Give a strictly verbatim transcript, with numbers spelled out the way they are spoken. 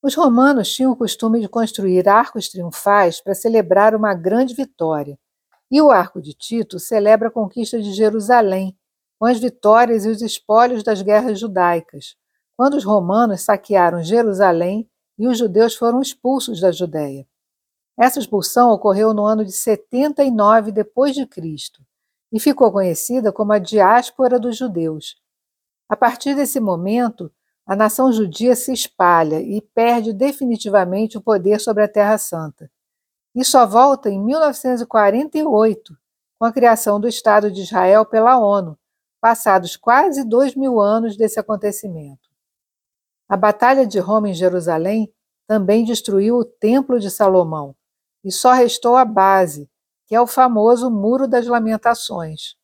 Os romanos tinham o costume de construir arcos triunfais para celebrar uma grande vitória, e o Arco de Tito celebra a conquista de Jerusalém, com as vitórias e os espólios das guerras judaicas, quando os romanos saquearam Jerusalém e os judeus foram expulsos da Judéia. Essa expulsão ocorreu no ano de setenta e nove depois de Cristo e ficou conhecida como a diáspora dos judeus. A partir desse momento, a nação judia se espalha e perde definitivamente o poder sobre a Terra Santa. E só volta em mil novecentos e quarenta e oito, com a criação do Estado de Israel pela ONU, passados quase dois mil anos desse acontecimento. A Batalha de Roma em Jerusalém também destruiu o Templo de Salomão, e só restou a base, que é o famoso Muro das Lamentações.